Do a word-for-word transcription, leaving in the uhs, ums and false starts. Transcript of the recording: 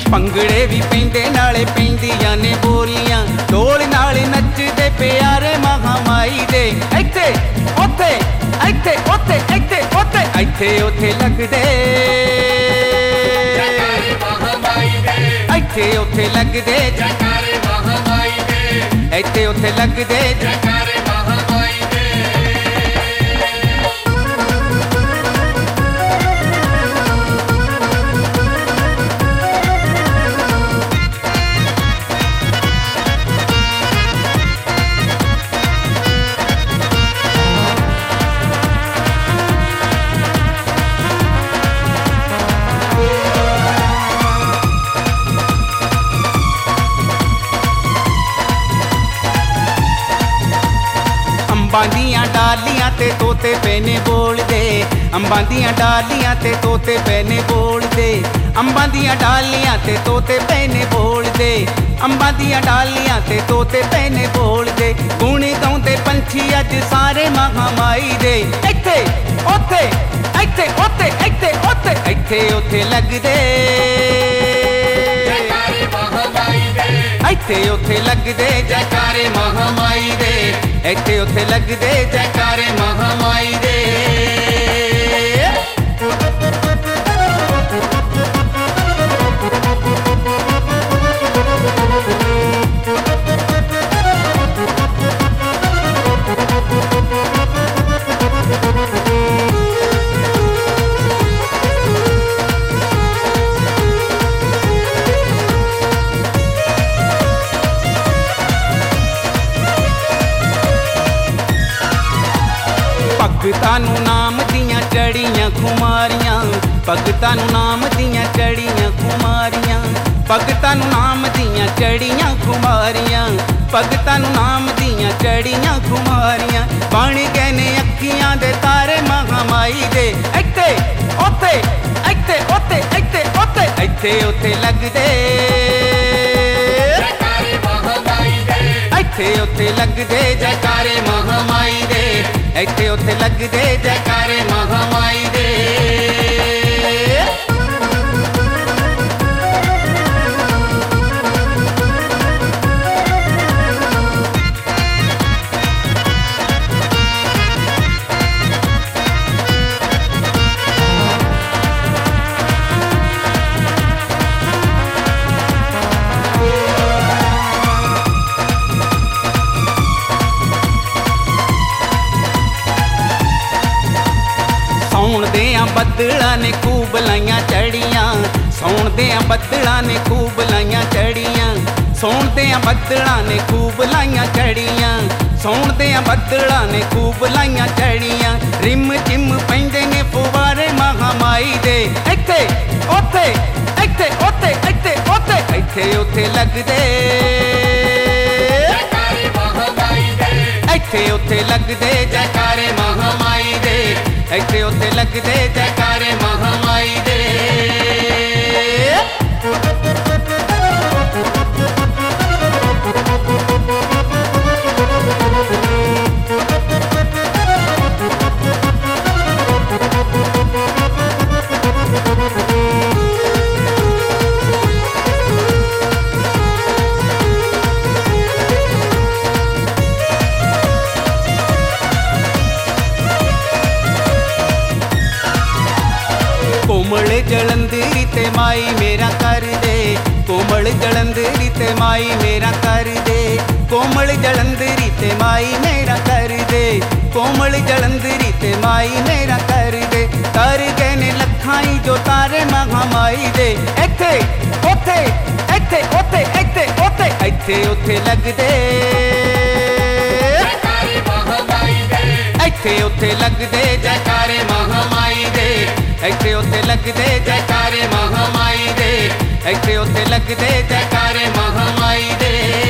ਭੰਗੜੇ ਵੀ ਪੈਂਦੇ ਨਾਲੇ ਪੈਂਦੀਆਂ ਨੇ ਬੋਲੀਆਂ, ਢੋਲ ਨਾਲ ਨੱਚਦੇ ਪਿਆਰੇ ਮਹਾਮਾਈ ਦੇ। ਇੱਥੇ ਉੱਥੇ ਇੱਥੇ ਉੱਥੇ ਇੱਥੇ ਉੱਥੇ ਇੱਥੇ ਉੱਥੇ ਲੱਗਦੇ ਜੈਕਾਰੇ ਮਹਾਮਾਈ ਦੇ, ਇੱਥੇ ਉੱਥੇ ਲੱਗਦੇ ਜੈਕਾਰੇ ਮਹਾਮਾਈ ਦੇ, ਇੱਥੇ ਉੱਥੇ ਲੱਗਦੇ ਜੈਕਾਰੇ ਮਹਾਮਾਈ ਦੇ। ਅੰਬਾਂ ਦੀਆਂ ਡਾਲੀਆਂ ਤੇ ਤੋਤੇ ਪੈਨੇ ਬੋਲਦੇ, ਅੰਬਾਂ ਦੀਆਂ ਡਾਲੀਆਂ ਤੇ ਤੋਤੇ ਪੈਨੇ ਬੋਲਦੇ, ਅੰਬਾਂ ਦੀਆਂ ਡਾਲੀਆਂ ਤੇ ਤੋਤੇ ਪੈਨੇ ਬੋਲਦੇ, ਅੰਬਾਂ ਦੀਆਂ ਡਾਲੀਆਂ ਤੇ ਤੋਤੇ ਪੈਨੇ ਬੋਲਦੇ। ਗੁਣ ਗਾਉਂਦੇ ਪੰਛੀ ਅੱਜ ਸਾਰੇ ਮਹਾਮਾਈ ਦੇ। ਇੱਥੇ ਉੱਥੇ ਇੱਥੇ ਉੱਥੇ ਇੱਥੇ ਉੱਥੇ ਇੱਥੇ ਉੱਥੇ ਲੱਗਦੇ ਜੈਕਾਰੇ ਮਹਾਮਾਈ ਦੇ, ਇੱਥੇ ਉੱਥੇ ਲੱਗਦੇ ਜੈਕਾਰੇ ਮਹਾਮਾਈ ਦੇ, ਇੱਥੇ ਉੱਥੇ ਲੱਗਦੇ ਜੈਕਾਰੇ ਮਹਾਮਾਈ ਦੇ। ਭਗਤਾਂ ਨੂੰ ਨਾਮ ਦੀਆਂ ਚੜੀਆਂ ਖੁਮਾਰੀਆਂ, ਭਗਤਾਂ ਨੂੰ ਨਾਮ ਦੀਆਂ ਚੜੀਆਂ ਖੁਮਾਰੀਆਂ, ਭਗਤਾਂ ਨੂੰ ਨਾਮ ਦੀਆਂ ਚੜੀਆਂ ਖੁਮਾਰੀਆਂ, ਭਗਤਾਂ ਨੂੰ ਨਾਮ ਦੀਆਂ ਚੜੀਆਂ ਖੁਮਾਰੀਆਂ। ਬਣ ਗਏ ਨੇ ਅੱਖੀਆਂ ਦੇ ਤਾਰੇ ਮਹਾਮਾਈ ਦੇ। ਇੱਥੇ ਉੱਥੇ ਇੱਥੇ ਉੱਥੇ ਇੱਥੇ ਉੱਥੇ ਇੱਥੇ ਉੱਥੇ ਲੱਗਦੇ ਜੈਕਾਰੇ ਮਹਾਮਾਈ ਦੇ, ਇੱਥੇ ਉੱਥੇ ਲੱਗਦੇ ਜੈਕਾਰੇ ਮਹਾਮਾਈ ਦੇ, ਇੱਥੇ ਉੱਥੇ ਲੱਗਦੇ ਜੈਕਾਰੇ ਮਹਾਮਾਈ ਦੇ। ਸੌਣ ਦਿਆਂ ਬੱਦਲਾਂ ਨੇ ਖੂਬ ਲਾਈਆਂ ਚੜੀਆਂ, ਸੌਣ ਦਿਆਂ ਬੱਦਲਾਂ ਨੇ ਖੂਬ ਲਾਈਆਂ ਚੜੀਆਂ, ਸੌਣ ਦਿਆਂ ਬੱਦਲਾਂ ਨੇ ਖੂਬ ਲਾਈਆਂ ਚੜੀਆਂ, ਸੌਣ ਦਿਆਂ ਬੱਦਲਾਂ ਨੇ ਖੂਬ ਲਾਈਆਂ ਚੜੀਆਂ। ਰਿਮ ਚਿਮ ਪੈਂਦੇ ਨੇ ਫੁਵਾਰੇ ਮਹਾਮਾਈ ਦੇ। ਇੱਥੇ ਉੱਥੇ ਇੱਥੇ ਉੱਥੇ ਇੱਥੇ ਉੱਥੇ ਇੱਥੇ ਉੱਥੇ ਲੱਗਦੇ ਜੈਕਾਰੇ ਮਹਾਮਾਈ ਦੇ, ਇੱਥੇ ਉੱਥੇ ਲੱਗਦੇ ਜੈਕਾਰੇ ਮਹਾਮਾਈ ਦੇ, ਇੱਥੇ ਉੱਥੇ ਲੱਗਦੇ ਜੈਕਾਰੇ ਮਹਾਮਾਈ ਦੇ। ਕੋਮਲ ਜਲੰਧਰੀ ਤੇ ਮਾਈ ਮੇਰਾ ਕਰ ਦੇ, ਕੋਮਲ ਜਲੰਧਰੀ ਤੇ ਮਾਈ ਮੇਰਾ ਕਰ ਦੇ, ਕੋਮਲ ਜਲੰਧਰੀ ਤੇ ਮਾਈ ਮੇਰਾ ਕਰ ਦੇ, ਕੋਮਲ ਜਲੰਧਰੀ ਤੇ ਮਾਈ ਮੇਰਾ ਕਰ ਦੇ। ਕਰ ਗਏ ਨੇ ਲੱਖਾਂ ਹੀ ਜੋ ਤਾਰੇ ਮਹਾਮਾਈ ਦੇ। ਇੱਥੇ ਉੱਥੇ ਇੱਥੇ ਉੱਥੇ ਇੱਥੇ ਉੱਥੇ ਇੱਥੇ ਉੱਥੇ ਲੱਗਦੇ ਜੈਕਾਰੇ ਮਹਾਮਾਈ ਦੇ, ਇੱਥੇ ਉੱਥੇ ਲੱਗਦੇ ਜੈਕਾਰੇ ਮਹਾਮਾਈ ਦੇ, ਇੱਥੇ ਉੱਥੇ ਲੱਗਦੇ ਜੈਕਾਰੇ ਮਹਾਮਾਈ ਦੇ, ਇੱਥੇ ਉੱਥੇ ਲੱਗਦੇ ਜੈਕਾਰੇ ਮਹਾਮਾਈ ਦੇ।